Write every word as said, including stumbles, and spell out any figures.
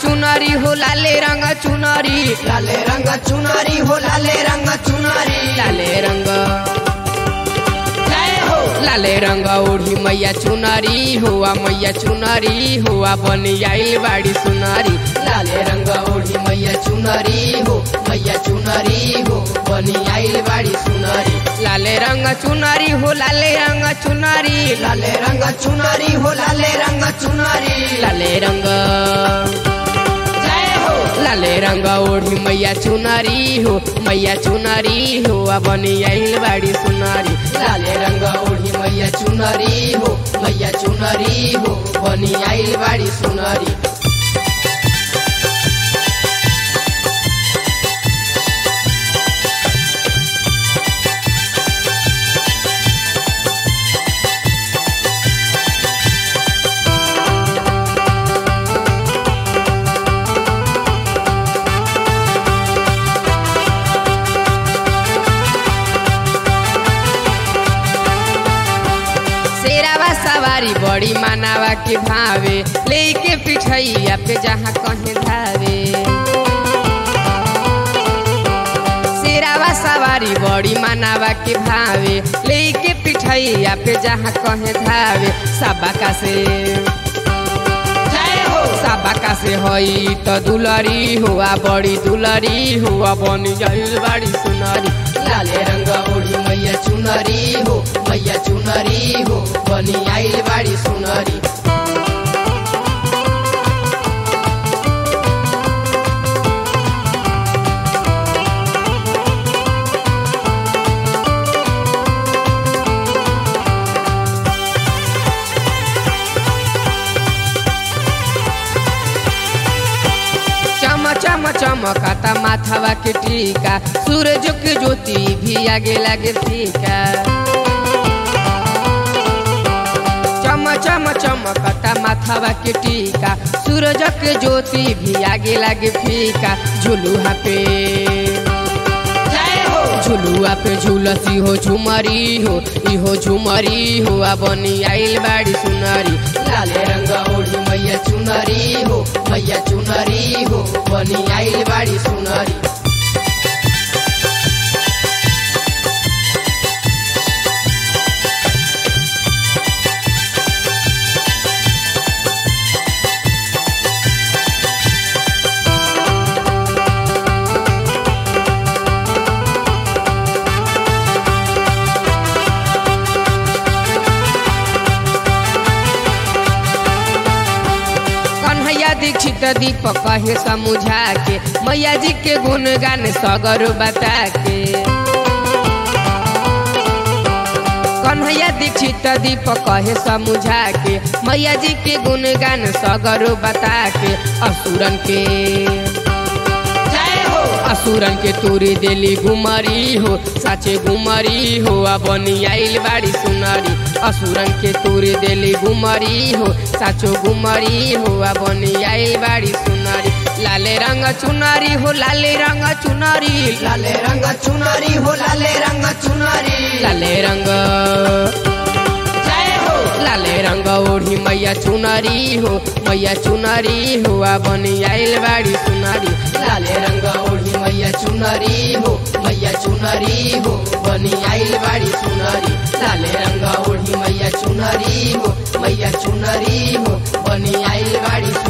चुनरी हो लाले रंग चुनरी लाले रंग चुनरी हो लाले रंग चुनरी लाले रंग जय हो लाले रंग ओढ़ी मैया चुनरी हुआ मैया चुनरी हुआ बनी आइल बाड़ी सुनरी लाले रंग ओढ़ी मैया चुनरी हो मैया चुनरी हो बनी आइल बाड़ी सुनरी लाले रंग चुनरी हो लाले रंग चुनरी लाले रंग चुनरी हो लाले रंग चुनरी लाले रंग जय हो लाले रंग ओढ़ी मैया चुनरी हो मैया चुनरी हो बनी आइल बाड़ी सुनरी लाले रंग ओढ़ी मैया चुनरी हो मैया चुनरी हो बनी आइल बाड़ी सुनरी सवारी बड़ी मानावा के भावे लेके पिठैया पे जहाँ कहे धावे शेरावा सवारी बड़ी मानावा के भावे लेके पिठैया पे जहाँ कहे धावे सबका से जय हो सबका से हई तो दुलरी हुआ बड़ी दुलरी हुआ बनी जाइल बाड़ी सुनरी लाले रंग ओढ़ी मैया चुनरी हो मैया चुनरी हो बनी आइल बाड़ी सुनरी चम चम चमकता माथवा के टीका सूरज के ज्योति भी आगे लागे फीका चम चम चमकता माथवा के टीका सूरज के ज्योति भी आगे लागे फीका झुलुहा पे जय हो झुलुआ पे झुलसी हो झुमरी हो इहो झुमरी हो बनी आइल बाड़ी सुनरी लाले रंग ओढ़ी मैया चुनरी हो मैया चुनरी हो बनी आइल बाड़ी सुनरी दीक्षित दीपक कहे समुझा के मैया जी के गुणगान सगर बता के कन्हैया दीक्षित दीपक कहे समुझा के मैया जी के गुणगान सगर बता के असुरन के जय हो असुरन के तूरी देली घुमरी हो साचे घुमरी हो बनी आइल बाड़ी सुनरी असुरन के तूरी देली घुमरी हो साचो घुमरी हो बनी आइल बाड़ी सुनरी लाले रंग चुनरी हो लाले रंग चुनरी लाले रंग चुनरी हो लाले रंग चुनरी लाले रंग जय हो लाले रंग ओढ़ी मैया चुनरी हो मैया चुनरी हो बनी आइल बाड़ी सुनरी लाले रंग ओढ़ी मैया चुनरी हो मैया चुनरी हो बनी आइल बाड़ी सुनरी लाले रंग ओढ़ी मैया चुनरी हो मैया चुनरी हो बनी आइल बाड़ी